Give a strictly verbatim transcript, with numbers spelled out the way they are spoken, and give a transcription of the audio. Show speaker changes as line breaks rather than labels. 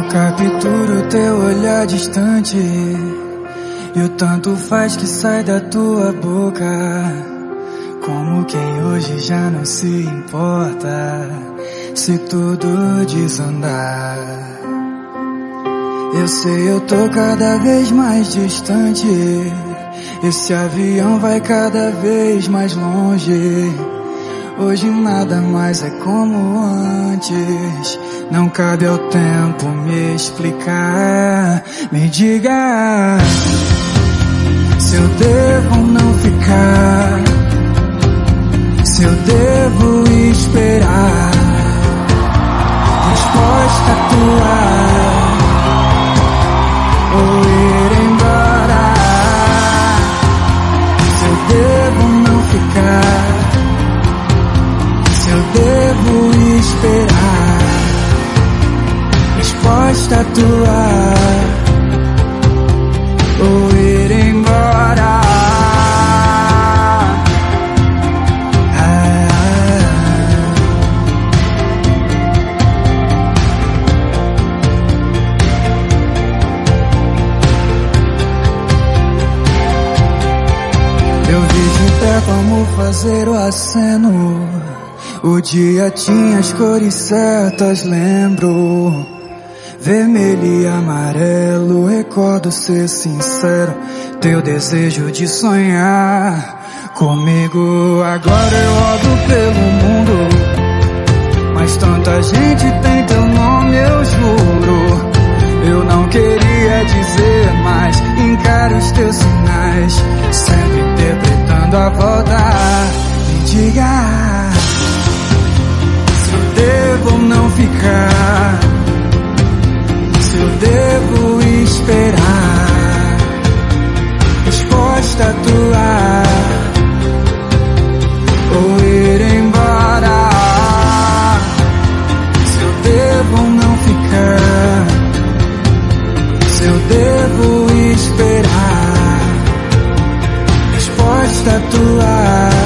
Capturo teu olhar distante e o tanto faz que sai da tua boca, como quem hoje já não se importa se tudo desandar. Eu sei, eu tô cada vez mais distante, esse avião vai cada vez mais longe. Hoje nada mais é como antes, não cabe ao tempo me explicar. Me diga se eu devo ou não ficar, se eu devo esperar resposta tua ou ir embora. Se eu devo ou não ficar, se eu devo esperar resposta tua ou ir embora. Ah, eu vi de pé como fazer o aceno. O dia tinha as cores certas, lembro. Vermelho e amarelo, recordo ser sincero. Teu desejo de sonhar comigo. Agora eu rodo pelo mundo, mas tanta gente tem teu nome, eu juro. Eu não queria dizer, mas encaro os teus sinais, sempre interpretando a volta. Me diga se eu devo ou não ficar, se eu devo esperar resposta tua ou ir embora. Se eu devo ou não ficar, se eu devo esperar resposta tua